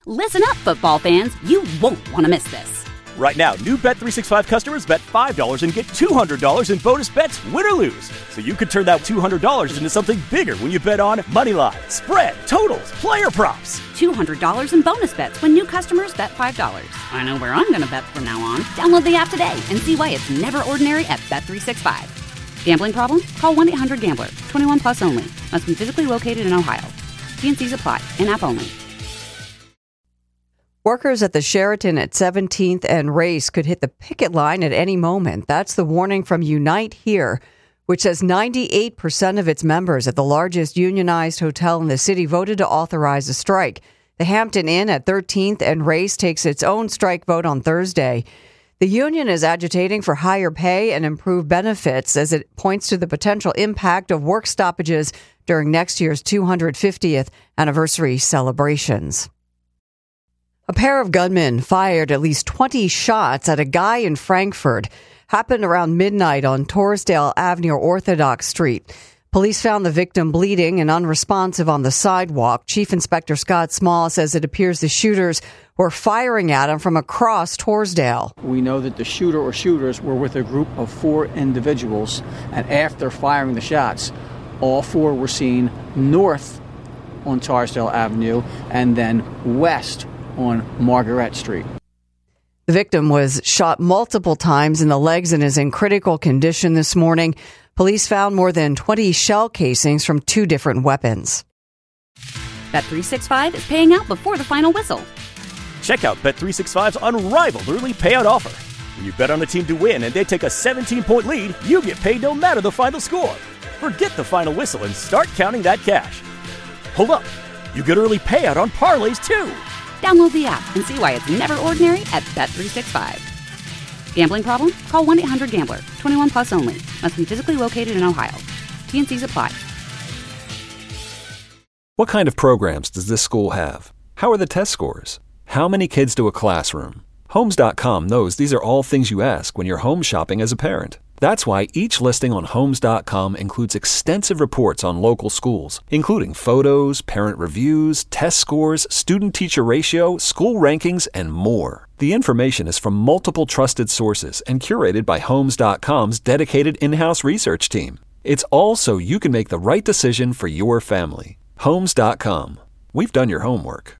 Listen up, football fans. You won't want to miss this. Right now, new Bet365 customers bet $5 and get $200 in bonus bets, win or lose. So you could turn that $200 into something bigger when you bet on money line, spread, totals, player props. $200 in bonus bets when new customers bet $5. I know where I'm going to bet from now on. Download the app today and see why it's never ordinary at Bet365. Gambling problem? Call 1-800-GAMBLER. 21 plus only. Must be physically located in Ohio. T&Cs apply. In-app only. Workers at the Sheraton at 17th and Race could hit the picket line at any moment. That's the warning from Unite Here, which says 98% of its members at the largest unionized hotel in the city voted to authorize a strike. The Hampton Inn at 13th and Race takes its own strike vote on Thursday. The union is agitating for higher pay and improved benefits as it points to the potential impact of work stoppages during next year's 250th anniversary celebrations. A pair of gunmen fired at least 20 shots at a guy in Frankfurt. Happened around midnight on Torresdale Ave near Orthodox Street. Police found the victim bleeding and unresponsive on the sidewalk. Chief Inspector Scott Small says it appears the shooters were firing at him from across Torresdale. We know that the shooter or shooters were with a group of 4 individuals, and after firing the shots, all 4 were seen north on Torresdale Avenue and then west on Margaret Street. The victim was shot multiple times in the legs and is in critical condition this morning. Police found more than 20 shell casings from 2 different weapons. Bet365 is paying out before the final whistle. Check out Bet365's unrivaled early payout offer. When you bet on a team to win and they take a 17-point lead, you get paid no matter the final score. Forget the final whistle and start counting that cash. Hold up. You get early payout on parlays, too. Download the app and see why it's never ordinary at Bet365. Gambling problem? Call 1-800-GAMBLER. 21 plus only. Must be physically located in Ohio. T&Cs apply. What kind of programs does this school have? How are the test scores? How many kids do a classroom? Homes.com knows these are all things you ask when you're home shopping as a parent. That's why each listing on Homes.com includes extensive reports on local schools, including photos, parent reviews, test scores, student-teacher ratio, school rankings, and more. The information is from multiple trusted sources and curated by Homes.com's dedicated in-house research team. It's all so you can make the right decision for your family. Homes.com. We've done your homework.